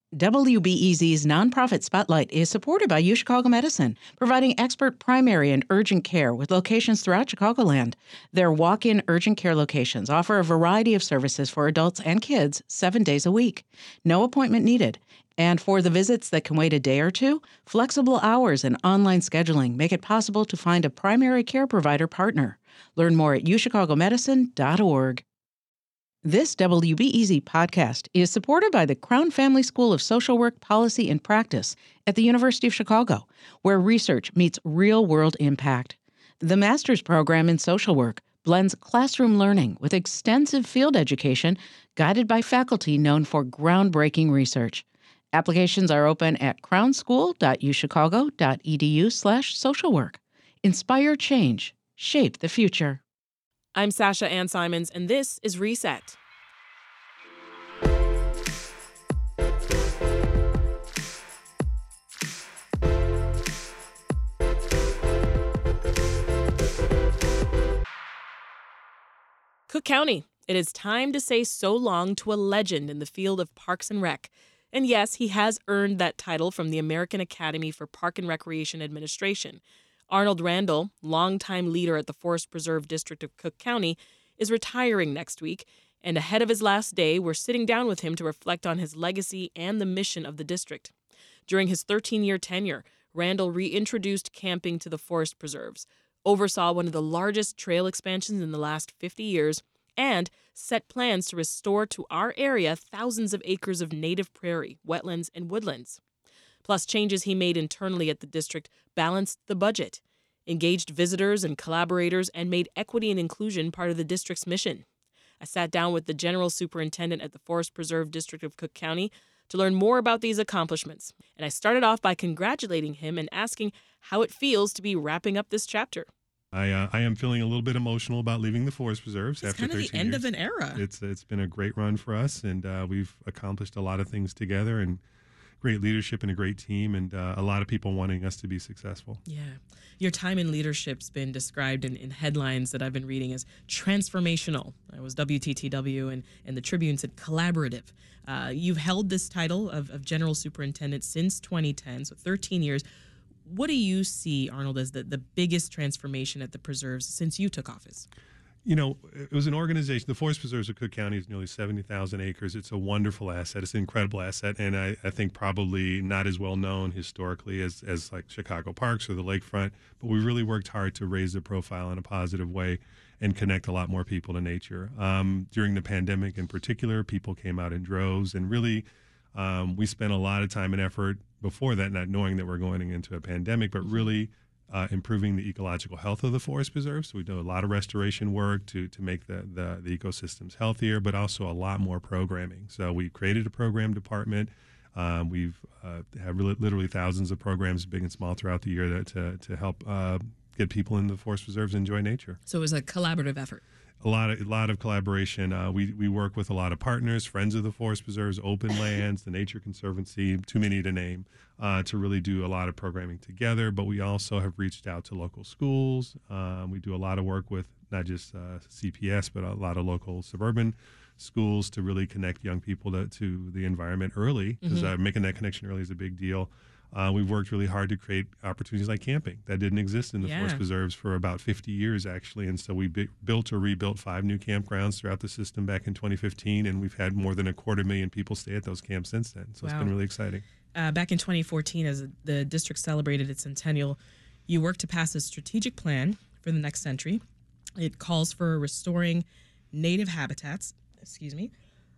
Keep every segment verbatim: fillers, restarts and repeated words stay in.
W B E Z's nonprofit Spotlight is supported by UChicago Medicine, providing expert primary and urgent care with locations throughout Chicagoland. Their walk-in urgent care locations offer a variety of services for adults and kids seven days a week. No appointment needed. And for the visits that can wait a day or two, flexible hours and online scheduling make it possible to find a primary care provider partner. Learn more at u chicago medicine dot org. This W B E Z podcast is supported by the Crown Family School of Social Work, Policy, and Practice at the University of Chicago, where research meets real-world impact. The master's program in social work blends classroom learning with extensive field education guided by faculty known for groundbreaking research. Applications are open at crownschool dot u chicago dot e d u slash social work. Inspire change. Shape the future. I'm Sasha Ann Simons, and this is Reset. Cook County. It is time to say so long to a legend in the field of Parks and Rec. And yes, he has earned that title from the American Academy for Park and Recreation Administration. Arnold Randall, longtime leader at the Forest Preserve District of Cook County, is retiring next week, and ahead of his last day, we're sitting down with him to reflect on his legacy and the mission of the district. During his thirteen-year tenure, Randall reintroduced camping to the forest preserves, oversaw one of the largest trail expansions in the last fifty years, and set plans to restore to our area thousands of acres of native prairie, wetlands, and woodlands. Plus, changes he made internally at the district balanced the budget, engaged visitors and collaborators, and made equity and inclusion part of the district's mission. I sat down with the general superintendent at the Forest Preserve District of Cook County to learn more about these accomplishments, and I started off by congratulating him and asking how it feels to be wrapping up this chapter. I uh, I am feeling a little bit emotional about leaving the Forest Preserves it's after kind of thirteen the end years. of an era. It's it's been a great run for us, and uh, we've accomplished a lot of things together, and great leadership and a great team, and uh, a lot of people wanting us to be successful. Yeah. Your time in leadership's been described in, in headlines that I've been reading as transformational. I was W T T W, and, and the Tribune said collaborative. Uh, you've held this title of, of General Superintendent since twenty ten, so thirteen years. What do you see, Arnold, as the, the biggest transformation at the preserves since you took office? You know, it was an organization. The Forest Preserves of Cook County is nearly seventy thousand acres. It's a wonderful asset. It's an incredible asset, and I, I think probably not as well known historically as, as like Chicago Parks or the Lakefront, but we really worked hard to raise the profile in a positive way and connect a lot more people to nature. Um, during the pandemic in particular, people came out in droves, and really um, we spent a lot of time and effort before that, not knowing that we're going into a pandemic, but really Uh, improving the ecological health of the forest preserves. So we do a lot of restoration work to to make the, the, the ecosystems healthier, but also a lot more programming. So we created a program department. Um, we've uh, have really, literally thousands of programs, big and small, throughout the year that, to to help uh, get people in the forest preserves to enjoy nature. So it was a collaborative effort. A lot of a lot of collaboration. Uh, we we work with a lot of partners, Friends of the Forest Preserves, Open Lands, the Nature Conservancy, too many to name, uh, to really do a lot of programming together. But we also have reached out to local schools. Um, we do a lot of work with not just uh, C P S, but a lot of local suburban schools to really connect young people to, to the environment early, because mm-hmm. uh, making that connection early is a big deal. Uh, we've worked really hard to create opportunities like camping that didn't exist in the yeah. forest preserves for about fifty years, actually. And so we bi- built or rebuilt five new campgrounds throughout the system back in twenty fifteen, and we've had more than a quarter million people stay at those camps since then. So wow. It's been really exciting. Uh, back in twenty fourteen, as the district celebrated its centennial, you worked to pass a strategic plan for the next century. It calls for restoring native habitats, excuse me,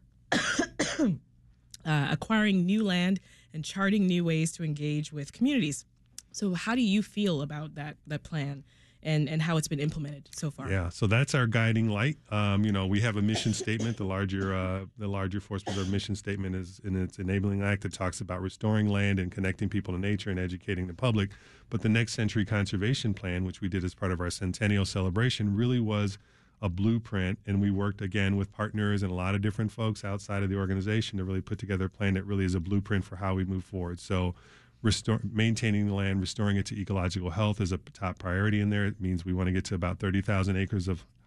uh, acquiring new land, and charting new ways to engage with communities. So how do you feel about that that plan and, and how it's been implemented so far? Yeah, so that's our guiding light. Um, you know, we have a mission statement. The larger uh, the larger Forest Preserve mission statement is in its enabling act that talks about restoring land and connecting people to nature and educating the public. But the Next Century Conservation Plan, which we did as part of our centennial celebration, really was a blueprint, and we worked again with partners and a lot of different folks outside of the organization to really put together a plan that really is a blueprint for how we move forward. So restore, maintaining the land, restoring it to ecological health is a top priority in there. It means we want to get to about thirty thousand acres of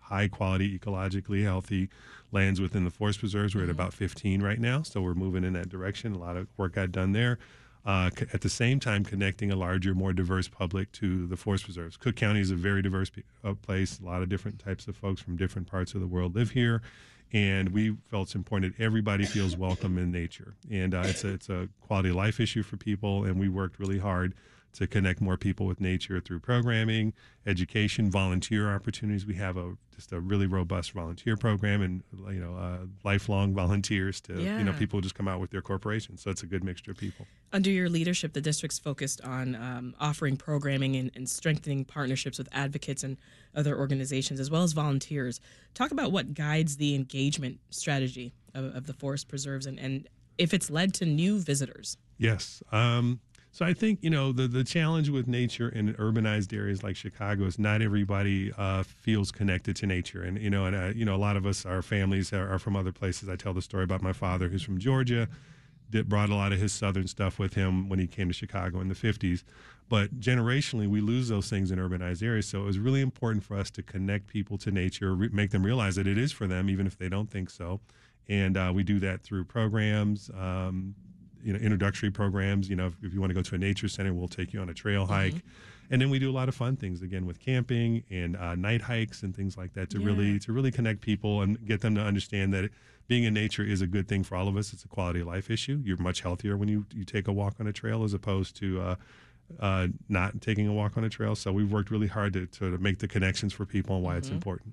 high quality, ecologically healthy lands within the forest preserves. We're mm-hmm. at about fifteen right now, so we're moving in that direction. A lot of work got done there. Uh, c- at the same time, connecting a larger, more diverse public to the forest preserves. Cook County is a very diverse pe- uh, place. A lot of different types of folks from different parts of the world live here. And we felt it's important that everybody feels welcome in nature. And uh, it's, a, it's a quality of life issue for people, and we worked really hard to connect more people with nature through programming, education, volunteer opportunities. We have a just a really robust volunteer program, and you know, uh, lifelong volunteers to yeah. you know people who just come out with their corporations. So it's a good mixture of people. Under your leadership, the district's focused on um, offering programming and, and strengthening partnerships with advocates and other organizations, as well as volunteers. Talk about what guides the engagement strategy of, of the forest preserves, and, and if it's led to new visitors. Yes. Um, So I think, you know, the, the challenge with nature in urbanized areas like Chicago is not everybody uh, feels connected to nature. And, you know, and, uh, you know, a lot of us, our families are, are from other places. I tell the story about my father, who's from Georgia, that brought a lot of his Southern stuff with him when he came to Chicago in the fifties. But generationally, we lose those things in urbanized areas. So it was really important for us to connect people to nature, re- make them realize that it is for them, even if they don't think so. And uh, we do that through programs, um, you know, introductory programs. You know, if, if you want to go to a nature center, we'll take you on a trail hike. Mm-hmm. And then we do a lot of fun things, again, with camping and uh, night hikes and things like that to yeah. really to really connect people and get them to understand that being in nature is a good thing for all of us. It's a quality of life issue. You're much healthier when you, you take a walk on a trail as opposed to uh, uh, not taking a walk on a trail. So we've worked really hard to, to make the connections for people and why mm-hmm. it's important.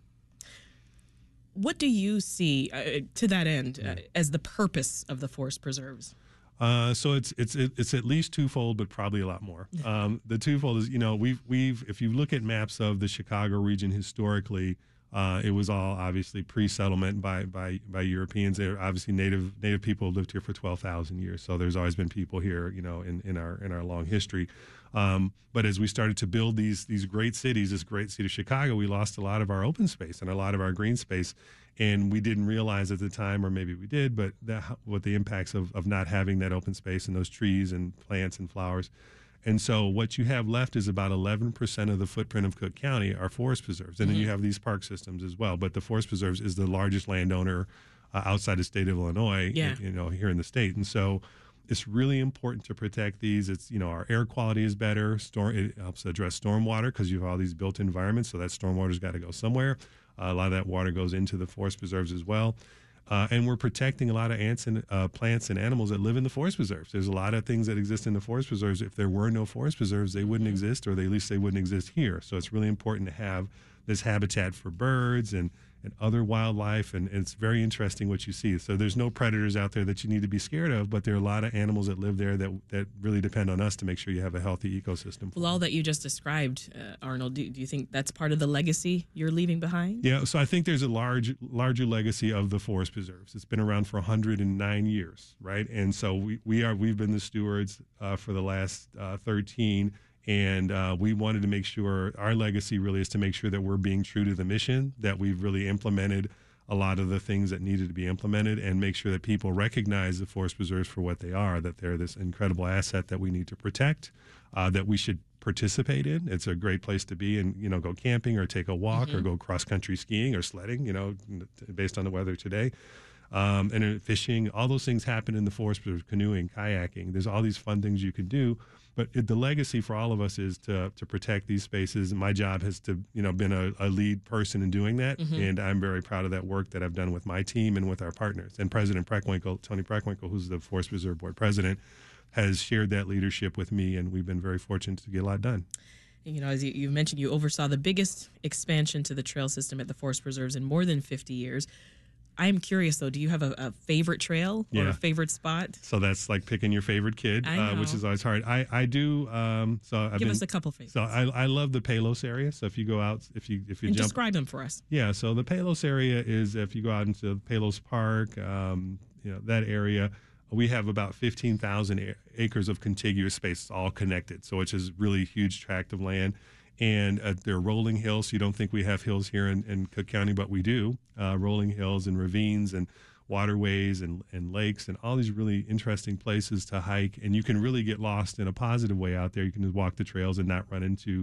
What do you see, uh, to that end, uh, as the purpose of the forest preserves? Uh, so it's it's it's at least twofold, but probably a lot more. Um, the twofold is, you know, we've we've if you look at maps of the Chicago region historically, uh, it was all obviously pre-settlement by by by Europeans. They're obviously native native people lived here for twelve thousand years. So there's always been people here, you know, in, in our in our long history. Um, but as we started to build these these great cities, this great city of Chicago, we lost a lot of our open space and a lot of our green space. And we didn't realize at the time, or maybe we did, but that, what the impacts of, of not having that open space and those trees and plants and flowers. And so what you have left is about eleven percent of the footprint of Cook County are forest preserves. And mm-hmm. then you have these park systems as well. But the forest preserves is the largest landowner uh, outside the state of Illinois, yeah. you know, here in the state. And so it's really important to protect these. It's, you know, our air quality is better. Storm, it helps address stormwater because you have all these built environments. So that stormwater's got to go somewhere. Uh, a lot of that water goes into the forest preserves as well. Uh, and we're protecting a lot of ants and uh, plants and animals that live in the forest preserves. There's a lot of things that exist in the forest preserves. If there were no forest preserves, they wouldn't exist, or they, at least they wouldn't exist here. So it's really important to have this habitat for birds and, and other wildlife, and, and it's very interesting what you see. So there's no predators out there that you need to be scared of, but there are a lot of animals that live there that that really depend on us to make sure you have a healthy ecosystem. Well, all that you just described, uh, Arnold, do, do you think that's part of the legacy you're leaving behind? Yeah, so I think there's a large, larger legacy of the forest preserves. It's been around for one hundred nine years, right? And so we, we are, we've been the stewards uh, for the last uh, thirteen. And uh, we wanted to make sure our legacy really is to make sure that we're being true to the mission, that we've really implemented a lot of the things that needed to be implemented, and make sure that people recognize the forest preserves for what they are, that they're this incredible asset that we need to protect, uh, that we should participate in. It's a great place to be and, you know, go camping or take a walk mm-hmm. or go cross-country skiing or sledding, you know, based on the weather today. Um, and fishing, all those things happen in the forest preserves, canoeing, kayaking. There's all these fun things you can do. But it, the legacy for all of us is to to protect these spaces. My job has to, you know, been a, a lead person in doing that, mm-hmm. and I'm very proud of that work that I've done with my team and with our partners. And President Preckwinkle, Tony Preckwinkle, who's the Forest Preserve Board president, has shared that leadership with me, and we've been very fortunate to get a lot done. You know, as you, you mentioned, you oversaw the biggest expansion to the trail system at the Forest Preserves in more than fifty years. I am curious, though, do you have a, a favorite trail or yeah. a favorite spot? So that's like picking your favorite kid, uh, which is always hard. I, I do. Um, so I've Give been, us a couple favorites. So I, I love the Palos area. So if you go out, if you if you and jump. describe them for us. Yeah, so the Palos area is if you go out into Palos Park, um, you know, that area, we have about fifteen thousand acres of contiguous space all connected. So it's just really huge tract of land. And uh, they're rolling hills. So you don't think we have hills here in, in Cook County, but we do. Uh, rolling hills and ravines and waterways and, and lakes and all these really interesting places to hike. And you can really get lost in a positive way out there. You can just walk the trails and not run into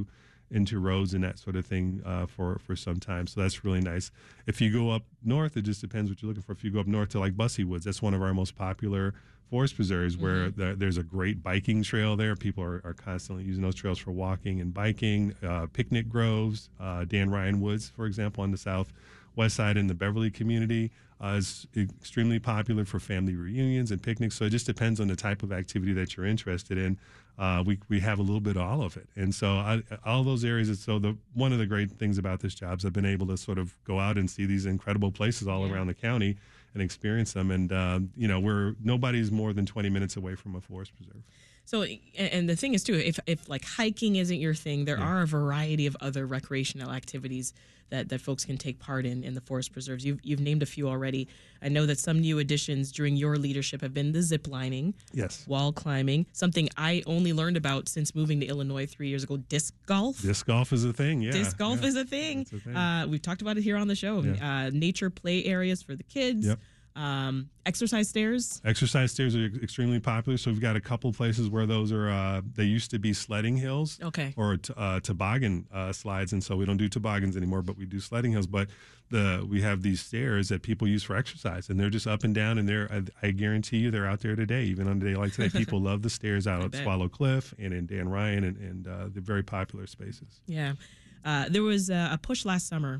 into roads and that sort of thing uh, for for some time. So that's really nice. If you go up north, it just depends what you're looking for. If you go up north to like Bussey Woods, that's one of our most popular forest preserves, where mm-hmm. the, there's a great biking trail there. People are, are constantly using those trails for walking and biking. Uh, picnic groves, uh, Dan Ryan Woods, for example, on the southwest side in the Beverly community, uh, is extremely popular for family reunions and picnics. So it just depends on the type of activity that you're interested in. Uh, we we have a little bit of all of it, and so I, all those areas. So the one of the great things about this job is I've been able to sort of go out and see these incredible places all yeah. around the county and experience them. And uh, you know, we're nobody's more than twenty minutes away from a forest preserve. So, and the thing is too, if if like hiking isn't your thing, there Yeah. are a variety of other recreational activities that, that folks can take part in in the forest preserves. You've you've named a few already. I know that some new additions during your leadership have been the zip lining, Yes. wall climbing, something I only learned about since moving to Illinois three years ago. Disc golf. Disc golf is a thing. Yeah. Disc golf yeah. is a thing. It's a thing. Uh, we've talked about it here on the show. Yeah. Uh, nature play areas for the kids. Yep. Um, exercise stairs. Exercise stairs are extremely popular. So we've got a couple places where those are. Uh, they used to be sledding hills. Okay. Or t- uh, toboggan uh, slides, and so we don't do toboggans anymore, but we do sledding hills. But the we have these stairs that people use for exercise, and they're just up and down, and they're. I, I guarantee you, they're out there today, even on a day like today. People love the stairs out I at bet. Swallow Cliff and in Dan Ryan, and, and uh, they're very popular spaces. Yeah. Uh, there was uh, a push last summer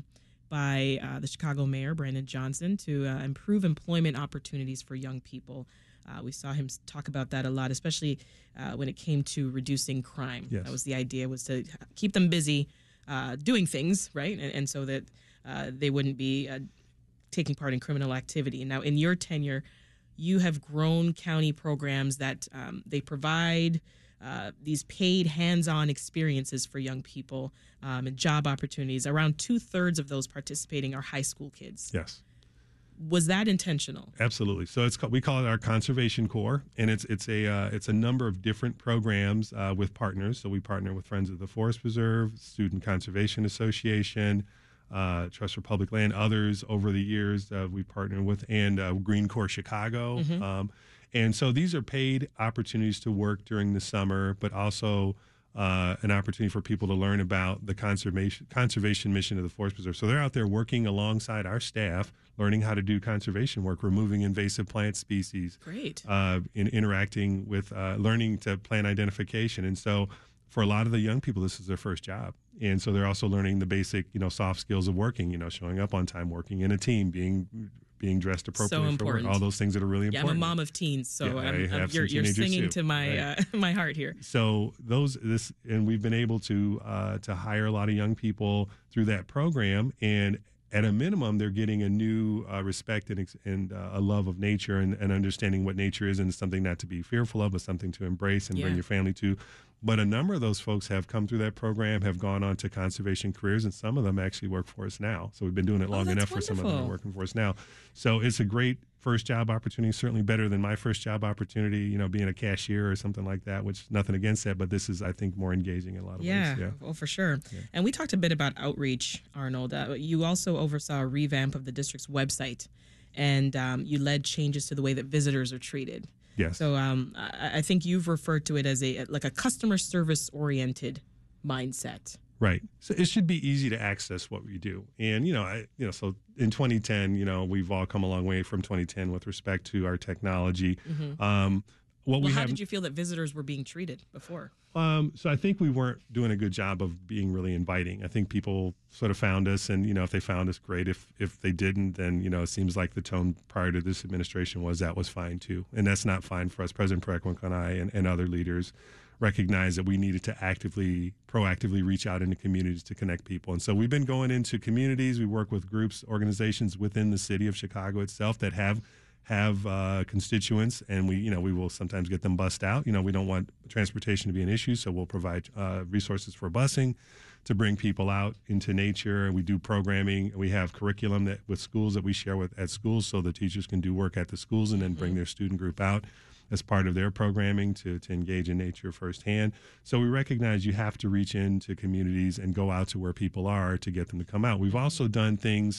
by uh, the Chicago mayor, Brandon Johnson, to uh, improve employment opportunities for young people. Uh, we saw him talk about that a lot, especially uh, when it came to reducing crime. Yes. That was the idea, was to keep them busy uh, doing things, right? And, and so that uh, they wouldn't be uh, taking part in criminal activity. And now in your tenure, you have grown county programs that um, they provide uh, these paid hands-on experiences for young people um, and job opportunities. Around two-thirds of those participating are high school kids. Yes. Was that intentional? Absolutely. So it's called, we call it our Conservation Corps, and it's it's a uh, it's a number of different programs uh, with partners. So we partner with Friends of the Forest Preserve, Student Conservation Association, uh, Trust for Public Land, others over the years uh, we partnered with, and uh, Green Corps Chicago. Mm-hmm. Um, and so these are paid opportunities to work during the summer, but also uh, an opportunity for people to learn about the conservation conservation mission of the Forest Preserve. So they're out there working alongside our staff, learning how to do conservation work, removing invasive plant species, Great. uh, in interacting with, uh, learning to plant identification. And so for a lot of the young people, this is their first job. And so they're also learning the basic, you know, soft skills of working, you know, showing up on time, working in a team, being being dressed appropriately So for work, important. all those things that are really Yeah, important. I'm a mom of teens, so Yeah, I I'm, I'm, have you're, some you're teenagers singing too. to my Right. uh, my heart here. So those this and we've been able to uh, to hire a lot of young people through that program, and at a minimum, they're getting a new uh, respect and, ex- and uh, a love of nature, and, and understanding what nature is, and something not to be fearful of, but something to embrace and Yeah. bring your family to. But a number of those folks have come through that program, have gone on to conservation careers, and some of them actually work for us now. So we've been doing it long Oh, that's enough for some of them to wonderful. be working for us now. So it's a great first job opportunity, certainly better than my first job opportunity, you know, being a cashier or something like that, which nothing against that, but this is, I think, more engaging in a lot of Yeah, ways. Yeah. well, for sure. And we talked a bit about outreach, Arnold. Uh, you also oversaw a revamp of the district's website, and um, you led changes to the way that visitors are treated. Yes. So um, I, I think you've referred to it as a like a customer service oriented mindset. Right. So it should be easy to access what we do. And, you know, I, you know, so in twenty ten, you know, we've all come a long way from twenty ten with respect to our technology. Mm-hmm. Um, what Well, we how have, did you feel that visitors were being treated before? Um, so I think we weren't doing a good job of being really inviting. I think people sort of found us, and, you know, if they found us, great. If if they didn't, then, you know, it seems like the tone prior to this administration was that was fine too. And that's not fine for us. President Prekwink and I and, and other leaders recognized that we needed to actively, proactively reach out into communities to connect people. And so we've been going into communities. We work with groups, organizations within the city of Chicago itself that have have uh, constituents, and we, you know, we will sometimes get them bussed out. You know, we don't want transportation to be an issue, so we'll provide uh, resources for busing to bring people out into nature. We do programming. We have curriculum that with schools that we share with at schools, so the teachers can do work at the schools and then bring their student group out as part of their programming to, to engage in nature firsthand. So we recognize you have to reach into communities and go out to where people are to get them to come out. We've also done things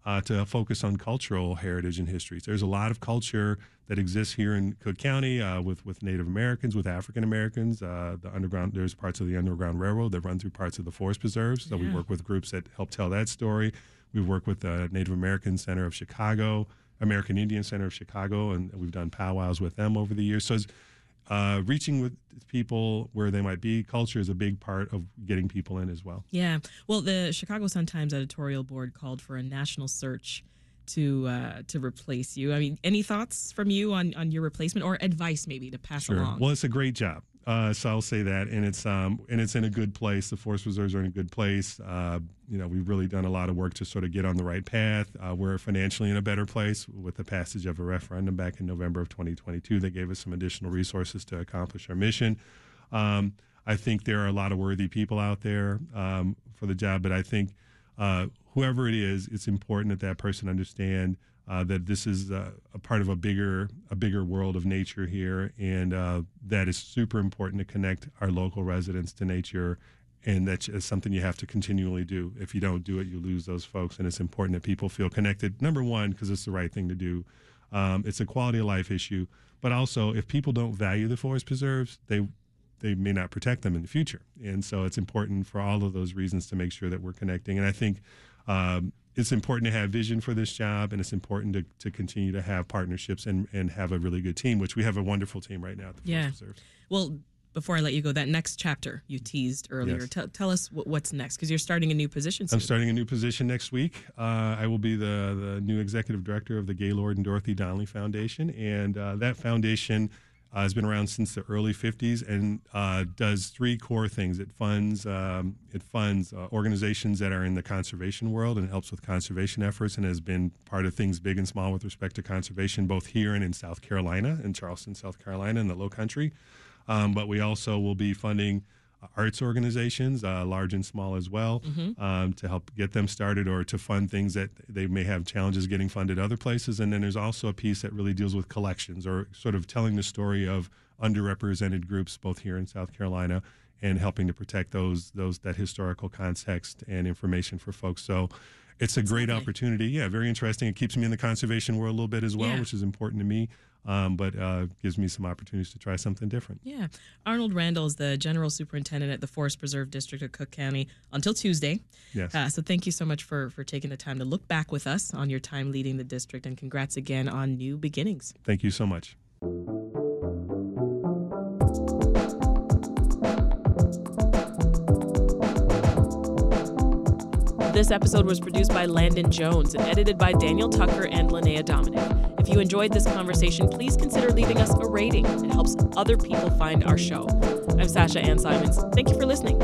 uh, to focus on cultural heritage and histories. There's a lot of culture that exists here in Cook County uh, with, with Native Americans, with African Americans. Uh, the underground, there's parts of the Underground Railroad that run through parts of the forest preserves. So yeah. we work with groups that help tell that story. We've worked with the Native American Center of Chicago, American Indian Center of Chicago, and we've done powwows with them over the years. So it's, uh, reaching with people where they might be, culture is a big part of getting people in as well. Yeah. Well, the Chicago Sun-Times editorial board called for a national search to uh, to replace you. I mean, any thoughts from you on, on your replacement, or advice maybe to pass sure. along? Well, it's a great job. Uh, so I'll say that, and it's um and it's in a good place. The forest reserves are in a good place. Uh, you know, we've really done a lot of work to sort of get on the right path. Uh, we're financially in a better place with the passage of a referendum back in November of twenty twenty-two that gave us some additional resources to accomplish our mission. Um, I think there are a lot of worthy people out there um, for the job, but I think uh, whoever it is, it's important that that person understand Uh, that this is uh, a part of a bigger a bigger world of nature here, and uh, that is super important to connect our local residents to nature, and that's something you have to continually do. If you don't do it, you lose those folks, and it's important that people feel connected. Number one, because it's the right thing to do. Um, it's a quality of life issue, but also if people don't value the forest preserves, they they may not protect them in the future, and so it's important for all of those reasons to make sure that we're connecting. And I think um, it's important to have vision for this job, and it's important to, to continue to have partnerships and, and have a really good team, which we have a wonderful team right now at the yeah. Forest Reserves. Well, before I let you go, that next chapter you teased earlier, yes. tell, tell us what, what's next, because you're starting a new position soon. I'm starting a new position next week. Uh, I will be the, the new executive director of the Gaylord and Dorothy Donnelly Foundation, and uh, that foundation Uh, has been around since the early fifties and uh, does three core things. It funds um, it funds uh, organizations that are in the conservation world and helps with conservation efforts, and has been part of things big and small with respect to conservation, both here and in South Carolina, in Charleston, South Carolina, in the Low Country. Um, but we also will be funding arts organizations, uh, large and small as well, mm-hmm. um, to help get them started or to fund things that they may have challenges getting funded other places. And then there's also a piece that really deals with collections, or sort of telling the story of underrepresented groups both here in South Carolina, and helping to protect those those that historical context and information for folks. So it's a That's great lovely. opportunity. Yeah, very interesting. It keeps me in the conservation world a little bit as well, yeah. which is important to me. Um, but uh, gives me some opportunities to try something different. Yeah. Arnold Randall is the General Superintendent at the Forest Preserve District of Cook County until Tuesday. Yes. Uh, so thank you so much for, for taking the time to look back with us on your time leading the district, and congrats again on new beginnings. Thank you so much. This episode was produced by Landon Jones and edited by Daniel Tucker and Linnea Dominic. If you enjoyed this conversation, please consider leaving us a rating. It helps other people find our show. I'm Sasha Ann Simons. Thank you for listening.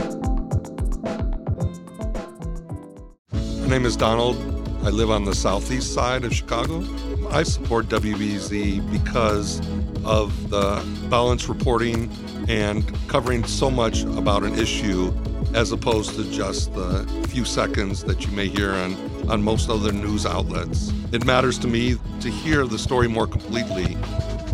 My name is Donald. I live on the southeast side of Chicago. I support W B Z because of the balanced reporting and covering so much about an issue, as opposed to just the few seconds that you may hear on, on most other news outlets. It matters to me to hear the story more completely